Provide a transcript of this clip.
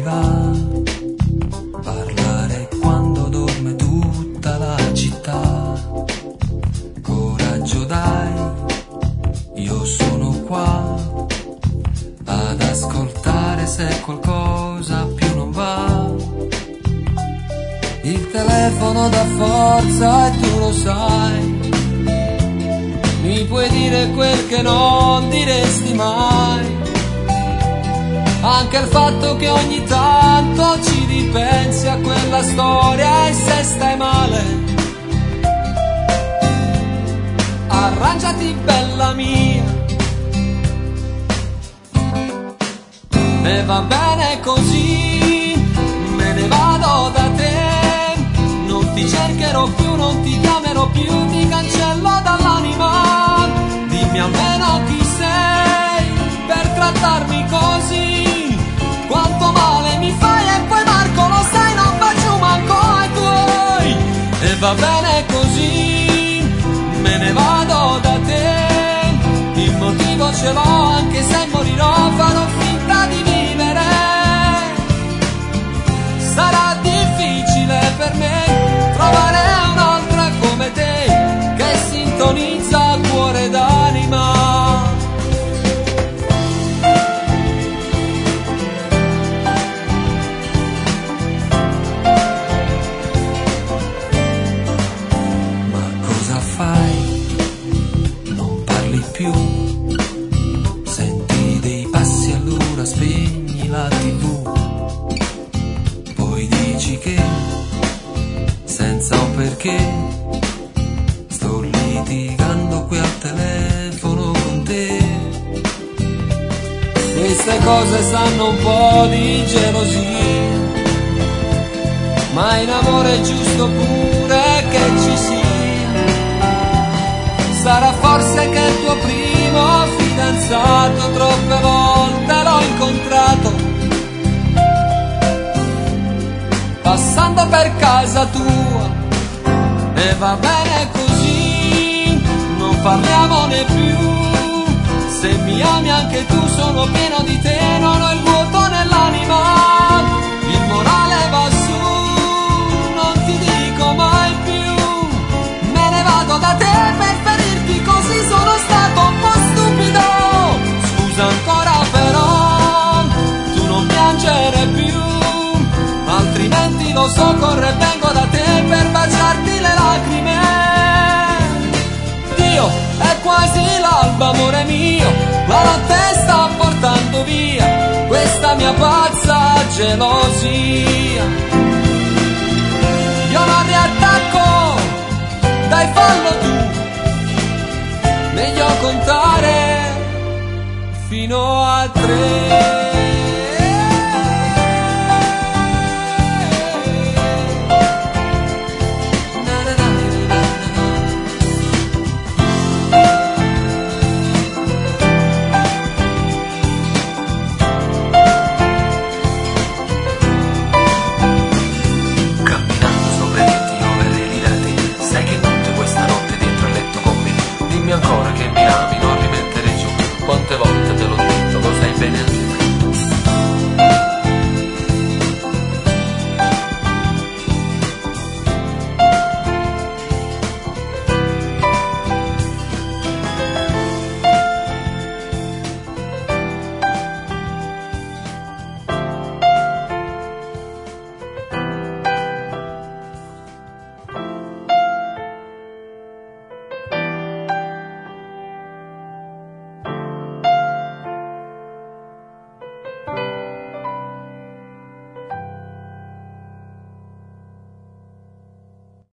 va parlare quando dorme tutta la città. Coraggio dai, io sono qua ad ascoltare se qualcosa più non va. Il telefono dà forza e tu lo sai, mi puoi dire quel che non diresti mai. Anche il fatto che ogni tanto ci ripensi a quella storia e se stai male, arrangiati bella mia. E va bene così, me ne vado da te, non ti cercherò più, non ti chiamerò più, ti cancello dall'anima. Dimmi almeno chi sei per trattarmi così, quanto male mi fai e poi Marco lo sai, non faccio manco ai tuoi. E va bene così, me ne vado da te, il motivo ce l'ho, anche se morirò farò finta di vivere. Sarà difficile per me trovare un'altra come te, che sintonizza cuore d'anima. Ma cosa fai? Non parli più, senti dei passi, allora spegni la TV. Poi dici che senza un perché sto litigando qui al telefono con te. Queste cose sanno un po' di gelosia, ma in amore è giusto pure che ci sia. Sarà forse che il tuo primo fidanzato troppe volte l'ho incontrato passando per casa tua. E va bene così, non parliamone più, se mi ami anche tu sono pieno di te, non ho il vuoto nell'anima, il morale va su, non ti dico mai più, me ne vado da te per ferirti così, sono stato un po' stupido, scusa ancora però, tu non piangere più, altrimenti lo so corre e vengo da te per baciarti le lacrime. Dio, è quasi l'alba amore mio, la notte sta portando via questa mia pazza gelosia. Io non riattacco, dai fallo tu, meglio contare fino a 3.